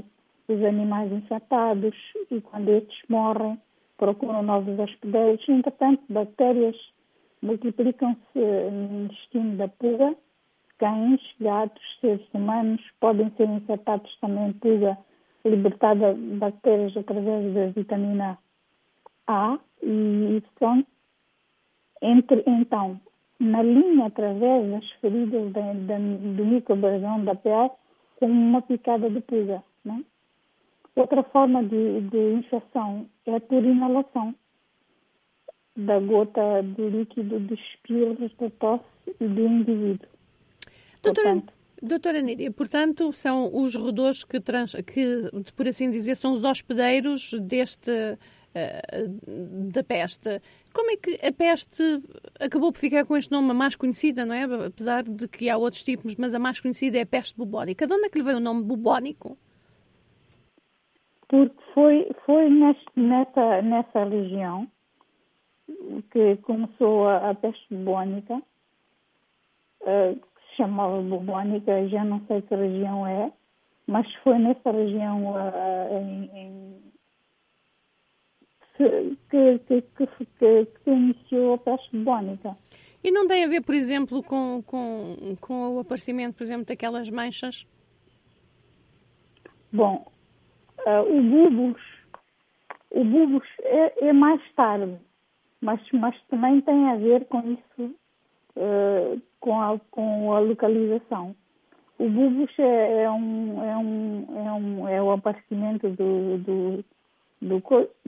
Speaker 18: os animais infectados e quando estes morrem, procuram novos hospedeiros. Entretanto, bactérias multiplicam-se no intestino da pulga. Cães, gatos, seres humanos podem ser infectados também por pulga, libertada de bactérias através da vitamina A e Y. Entre, então, na linha, através das feridas da, da, do microbioma da pele, com uma picada de pulga. Né? Outra forma de, de infecção é por inalação da gota de líquido dos espirros da tosse do indivíduo.
Speaker 2: Doutora,
Speaker 18: Portanto,
Speaker 2: doutora Nídia, portanto, são os roedores que, trans, que, por assim dizer, são os hospedeiros deste, uh, da peste. Como é que a peste acabou por ficar com este nome, a mais conhecida, não é? Apesar de que há outros tipos, mas a mais conhecida é a peste bubónica. De onde é que lhe veio o nome bubónico?
Speaker 18: Porque foi, foi neste, nessa, nessa região que começou a, a peste bubónica, uh, que se chamava bubónica, já não sei que região é, mas foi nessa região uh, em, em, que, que, que, que, que iniciou a peste bubónica.
Speaker 2: E não tem a ver, por exemplo, com, com, com o aparecimento, por exemplo, daquelas manchas?
Speaker 18: Bom, uh, o bulbos, o bulbos é, é mais tarde, mas, mas também tem a ver com isso, uh, com, a, com a localização. O bulbos é, é, um, é, um, é, um, é o aparecimento do, do, do,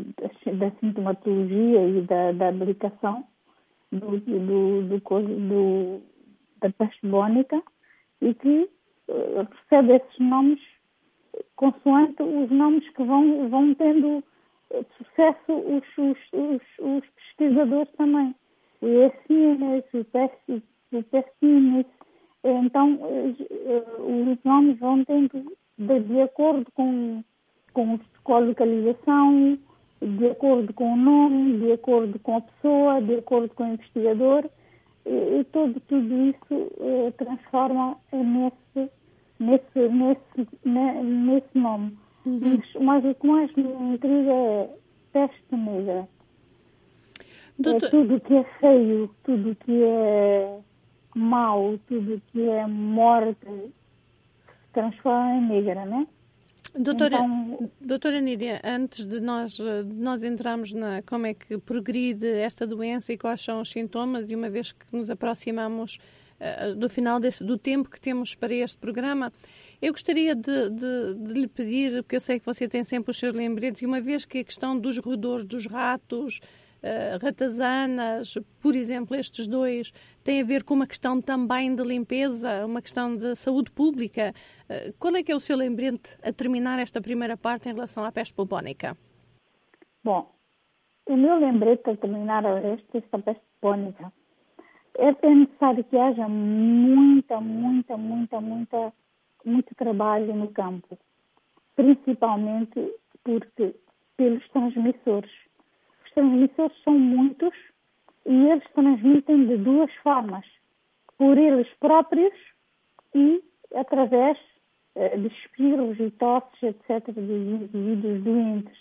Speaker 18: da sintomatologia e da, da aplicação do, do, do, do, da peste bubónica e que uh, recebe esses nomes consoante os nomes que vão, vão tendo sucesso os, os, os, os pesquisadores também. O Yersinia, o Persinis, então os nomes vão tendo de, de acordo com, com, com a localização, de acordo com o nome, de acordo com a pessoa, de acordo com o investigador, e, e todo, tudo isso eh, transforma nesse, nesse, nesse, nesse nome. Uhum. Mas, mas o que mais me intriga é peste negra. Doutor... É tudo que é feio, tudo que é mau, tudo que é morte, se transforma em negra, né?
Speaker 2: Doutora,
Speaker 18: então...
Speaker 2: doutora Nídia, antes de nós, de nós entrarmos na como é que progride esta doença e quais são os sintomas, e uma vez que nos aproximamos uh, do final deste, do tempo que temos para este programa, eu gostaria de, de, de lhe pedir, porque eu sei que você tem sempre os seus lembretes, e uma vez que a questão dos roedores, dos ratos, uh, ratazanas, por exemplo, estes dois, tem a ver com uma questão também de limpeza, uma questão de saúde pública, uh, qual é que é o seu lembrete a terminar esta primeira parte em relação à peste bubónica?
Speaker 18: Bom, o meu lembrete a terminar esta, esta peste bubónica é necessário que haja muita, muita, muita, muita muito trabalho no campo, principalmente porque pelos transmissores. Os transmissores são muitos e eles transmitem de duas formas, por eles próprios e através eh, de espirros e tosses, etcétera, de indivíduos doentes.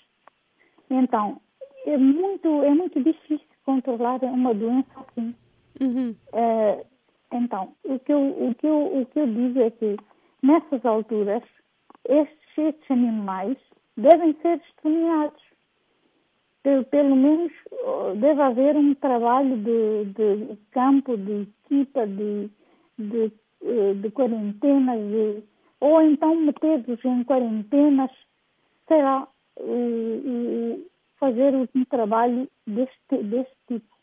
Speaker 18: Então, é muito, é muito difícil controlar uma doença assim.
Speaker 2: Uhum.
Speaker 18: Eh, então, o que, eu, o, que eu, o que eu digo é que nessas alturas, estes, estes animais devem ser exterminados. Pelo, pelo menos deve haver um trabalho de, de campo, de equipa, de, de, de quarentenas, de, ou então meter-los em quarentenas, sei lá, e, e fazer um trabalho deste, deste tipo.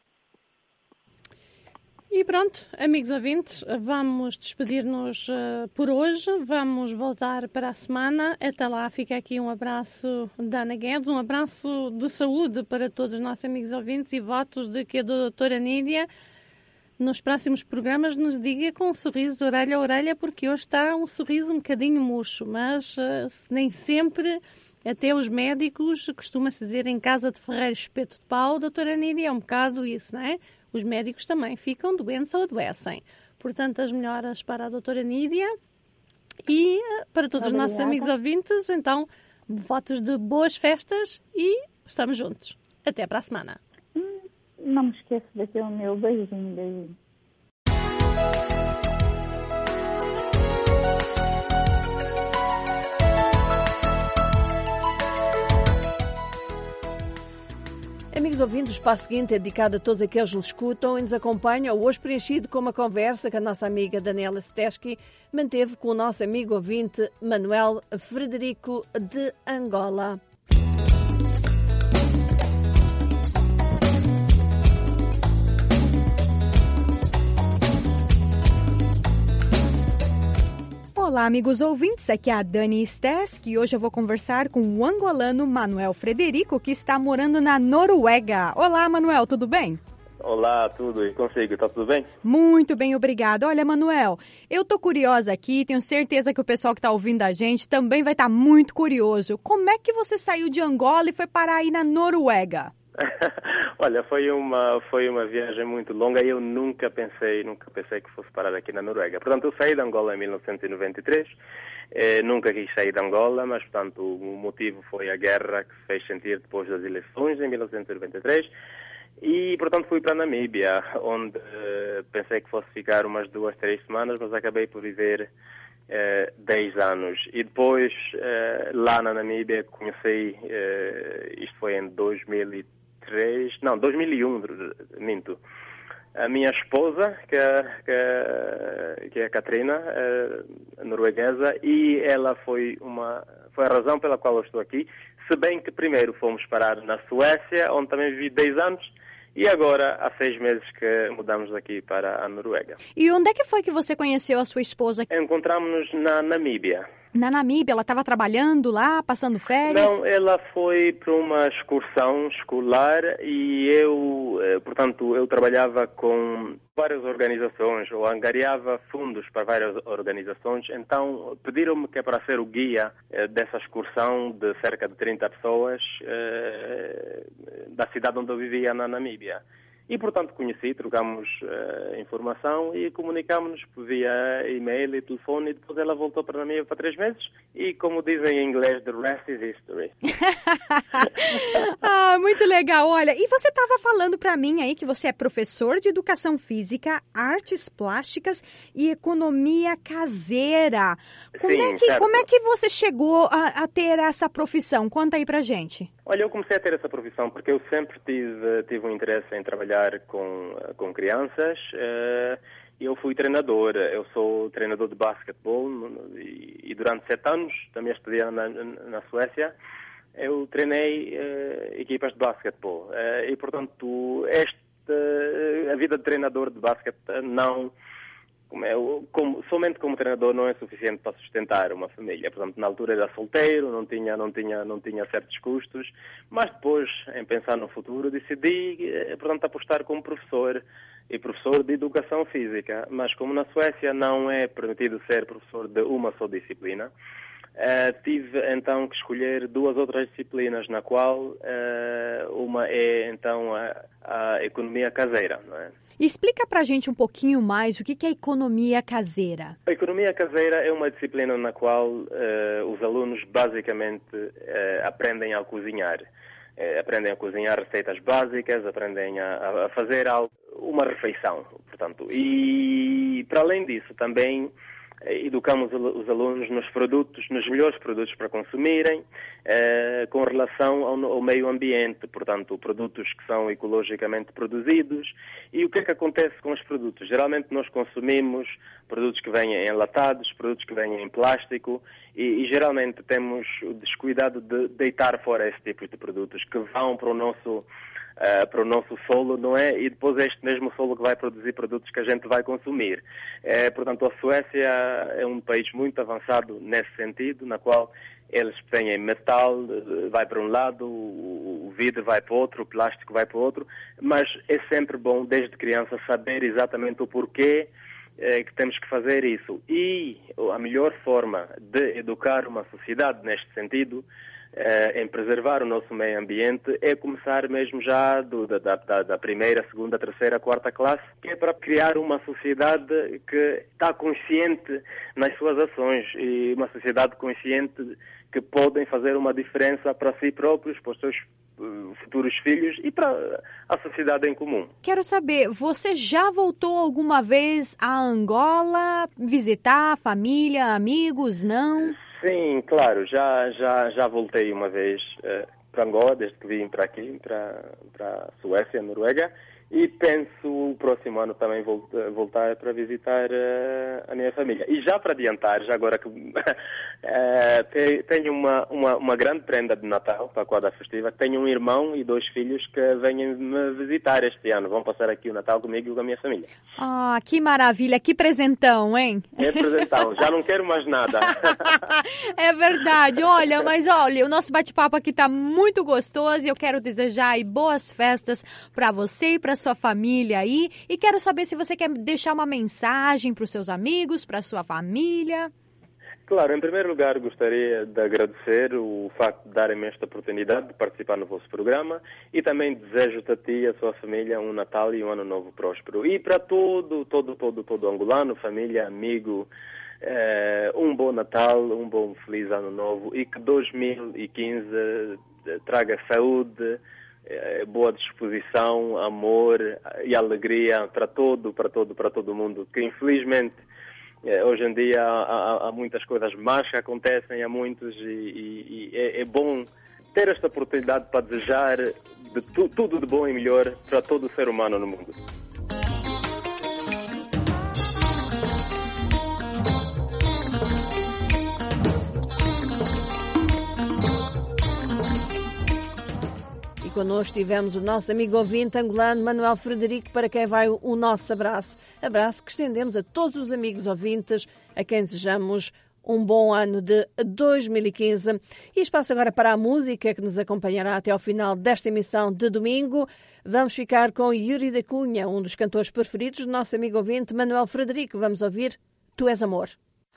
Speaker 2: E pronto, amigos ouvintes, vamos despedir-nos uh, por hoje, vamos voltar para a semana. Até lá, fica aqui um abraço da Ana Guedes, um abraço de saúde para todos os nossos amigos ouvintes e votos de que a doutora Nídia, nos próximos programas, nos diga com um sorriso de orelha a orelha, porque hoje está um sorriso um bocadinho murcho, mas uh, nem sempre, até os médicos, costuma-se dizer em casa de ferreiro espeto de pau, doutora Nídia, é um bocado isso, não é? Os médicos também ficam doentes ou adoecem. Portanto, as melhoras para a doutora Nídia e para todos Obrigada. Os nossos amigos ouvintes. Então, Votos de boas festas e estamos juntos. Até para a semana.
Speaker 18: Não me esqueço daquele meu beijinho, beijinho.
Speaker 2: Amigos ouvintes, o espaço seguinte é dedicado a todos aqueles que nos escutam e nos acompanham, hoje preenchido com uma conversa que a nossa amiga Daniela Steschi manteve com o nosso amigo ouvinte Manuel Frederico de Angola.
Speaker 19: Olá, amigos ouvintes, aqui é a Dani Steschi e hoje eu vou conversar com o angolano Manuel Frederico, que está morando na Noruega. Olá, Manuel, tudo bem?
Speaker 20: Olá, tudo, e consigo, está tudo bem?
Speaker 19: Muito bem, obrigada. Olha, Manuel, eu tô curiosa aqui, tenho certeza que o pessoal que está ouvindo a gente também vai estar muito curioso. Como é que você saiu de Angola e foi parar aí na Noruega?
Speaker 20: Olha, foi uma, foi uma viagem muito longa e eu nunca pensei, nunca pensei que fosse parar aqui na Noruega. Portanto, eu saí de Angola em mil novecentos e noventa e três, eh, nunca quis sair de Angola, mas, portanto, o motivo foi a guerra que se fez sentir depois das eleições em mil novecentos e noventa e três e, portanto, fui para a Namíbia, onde eh, pensei que fosse ficar umas duas, três semanas, mas acabei por viver eh, dez anos. E depois, eh, lá na Namíbia, conheci, eh, isto foi em dois mil e três, não, dois mil e um, minto, a minha esposa, que é, que é, que é a Katrina, é norueguesa, e ela foi, uma, foi a razão pela qual eu estou aqui, se bem que primeiro fomos parar na Suécia, onde também vivi dez anos, e agora há seis meses que mudamos aqui para a Noruega.
Speaker 19: E onde é que foi que você conheceu a sua esposa?
Speaker 20: Encontramos-nos na Namíbia.
Speaker 19: Na Namíbia, ela estava trabalhando lá, passando férias?
Speaker 20: Não, ela foi para uma excursão escolar e eu, portanto, eu trabalhava com várias organizações, ou angariava fundos para várias organizações, então pediram-me que é para ser o guia eh, dessa excursão de cerca de trinta pessoas eh, da cidade onde eu vivia, na Namíbia. E, portanto, conheci, trocámos uh, informação e comunicámos-nos via e-mail e telefone, e depois ela voltou para a Namíbia para três meses e, como dizem em inglês, the rest is history.
Speaker 19: Ah, muito legal. Olha, e você estava falando para mim aí que você é professor de Educação Física, Artes Plásticas e Economia Caseira. Como,
Speaker 20: Sim,
Speaker 19: é, que,
Speaker 20: certo.
Speaker 19: como é que você chegou a, a ter essa profissão? Conta aí pra gente.
Speaker 20: Olha, eu comecei a ter essa profissão porque eu sempre tive, tive um interesse em trabalhar com, com crianças. Uh, eu fui treinador, eu sou treinador de basquetebol e, e durante sete anos, também estudei na, na Suécia, eu treinei uh, equipas de basquetebol. Uh, e, portanto, este, uh, a vida de treinador de basquete não... Como é, como, somente como treinador não é suficiente para sustentar uma família. Portanto, na altura era solteiro, não tinha, não tinha, não tinha certos custos, mas depois, em pensar no futuro, decidi, portanto, apostar como professor e professor de Educação Física. Mas como na Suécia não é permitido ser professor de uma só disciplina, uh, tive então que escolher duas outras disciplinas, na qual uh, uma é então a, a economia caseira, não é?
Speaker 19: Explica pra gente um pouquinho mais o que é economia caseira.
Speaker 20: A economia caseira é uma disciplina na qual uh, os alunos basicamente uh, aprendem a cozinhar. Uh, aprendem a cozinhar receitas básicas, aprendem a, a fazer algo, uma refeição, portanto. E, para além disso, também educamos os alunos nos produtos, nos melhores produtos para consumirem, eh, com relação ao, ao meio ambiente, portanto, produtos que são ecologicamente produzidos. E o que é que acontece com os produtos? Geralmente nós consumimos produtos que vêm enlatados, produtos que vêm em plástico, e, e geralmente temos o descuidado de deitar fora esse tipo de produtos que vão para o nosso... Uh, para o nosso solo, não é? E depois é este mesmo solo que vai produzir produtos que a gente vai consumir. É, portanto, a Suécia é um país muito avançado nesse sentido, na qual eles têm metal, vai para um lado, o vidro vai para o outro, o plástico vai para o outro, mas é sempre bom, desde criança, saber exatamente o porquê é, que temos que fazer isso. E a melhor forma de educar uma sociedade neste sentido Uh, em preservar o nosso meio ambiente é começar mesmo já do, da, da, da primeira, segunda, terceira, quarta classe, que é para criar uma sociedade que está consciente nas suas ações e uma sociedade consciente que podem fazer uma diferença para si próprios, para os seus uh, futuros filhos e para a sociedade em comum.
Speaker 19: Quero saber, você já voltou alguma vez a Angola visitar a família, amigos, não?
Speaker 20: Sim, claro, já, já, já voltei uma vez uh, para Angola, desde que vim para aqui, para, para a Suécia, Noruega, e penso o próximo ano também voltar, voltar para visitar uh, a minha família. E já para adiantar, já agora que uh, tenho uma, uma, uma grande prenda de Natal para a quadra festiva, tenho um irmão e dois filhos que vêm me visitar este ano, vão passar aqui o Natal comigo e com a minha família.
Speaker 19: Ah, que maravilha, que presentão, hein?
Speaker 20: É presentão, já não quero mais nada.
Speaker 19: É verdade, olha, mas olha, o nosso bate-papo aqui está muito gostoso e eu quero desejar aí boas festas para você e para sua família aí, e quero saber se você quer deixar uma mensagem para os seus amigos, para a sua família.
Speaker 20: Claro, em primeiro lugar gostaria de agradecer o facto de darem-me esta oportunidade de participar no vosso programa e também desejo-te a ti e a sua família um Natal e um Ano Novo próspero. E para todo, todo, todo, todo angolano, família, amigo, eh, um bom Natal, um bom feliz Ano Novo e que dois mil e quinze traga saúde, boa disposição, amor e alegria para todo, para todo, para todo mundo, que infelizmente hoje em dia há, há muitas coisas más que acontecem a muitos e, e, e é, é bom ter esta oportunidade para desejar de tu, tudo de bom e melhor para todo o ser humano no mundo.
Speaker 2: Connosco tivemos o nosso amigo ouvinte angolano Manuel Frederico, para quem vai o nosso abraço. Abraço que estendemos a todos os amigos ouvintes, a quem desejamos um bom ano de dois mil e quinze. E espaço agora para a música que nos acompanhará até ao final desta emissão de domingo. Vamos ficar com Yuri da Cunha, um dos cantores preferidos do nosso amigo ouvinte Manuel Frederico. Vamos ouvir Tu És Amor.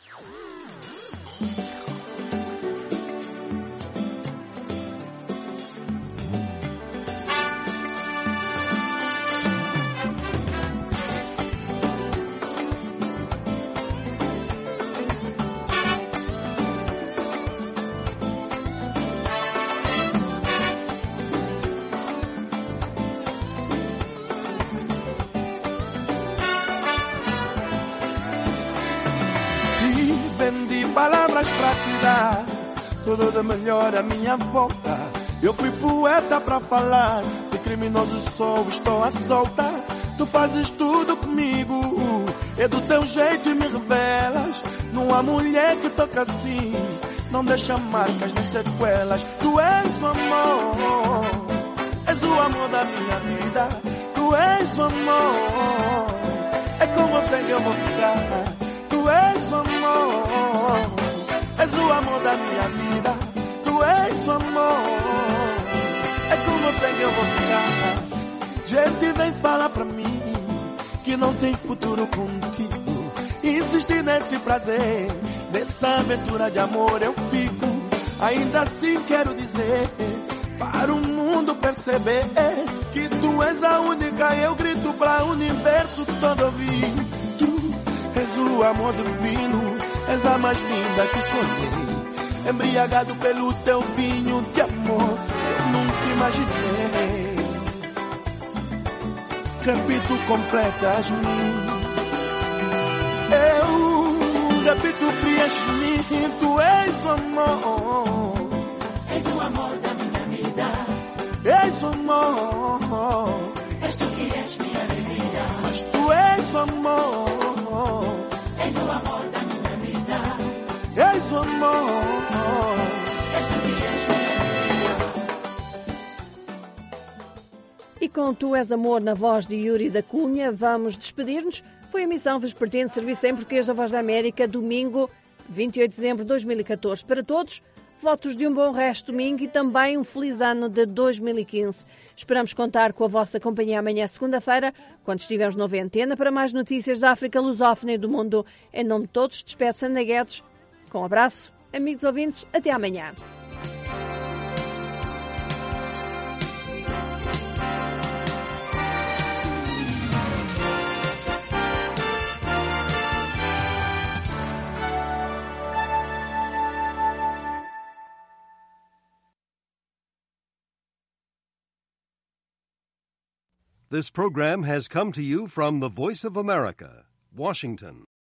Speaker 21: Palavras pra te dar tudo de melhor à minha volta. Eu fui poeta pra falar, se criminoso sou, estou à solta. Tu fazes tudo comigo, é do teu jeito e me revelas. Não há mulher que toca assim, não deixa marcas nem sequelas. Tu és o amor, és o amor da minha vida. Tu és o amor, é com você que eu vou ficar. Tu és o amor, és o amor da minha vida. Tu és o amor, é com você que eu vou ficar. Gente vem falar pra mim que não tem futuro contigo. Insistir nesse prazer, nessa aventura de amor eu fico. Ainda assim quero dizer, para o mundo perceber, que tu és a única. Eu grito pra o universo todo ouvir. És o amor divino, és a mais linda que sonhei. Embriagado pelo teu vinho de amor, eu nunca imaginei. Repito, completas-me. Eu repito, preenche-me. Tu és o amor,
Speaker 5: és o amor da minha vida.
Speaker 21: És o amor,
Speaker 5: és tu que és minha alegria.
Speaker 21: Mas tu és o amor,
Speaker 5: és o amor da minha vida.
Speaker 21: És o amor,
Speaker 5: és tu que és minha alegria.
Speaker 2: E com Tu És Amor na voz de Yuri da Cunha, vamos despedir-nos. Foi a emissão vespertina de Serviço em Português da Voz da América, domingo, vinte e oito de dezembro de dois mil e catorze. Para todos, votos de um bom resto de domingo e também um feliz ano de dois mil e quinze. Esperamos contar com a vossa companhia amanhã, segunda-feira, quando estivermos no Antena, para mais notícias da África lusófona e do mundo. Em nome de todos, despede-se Ana Guedes. Com um abraço, amigos ouvintes, até amanhã.
Speaker 1: This program has come to you from the Voice of America, Washington.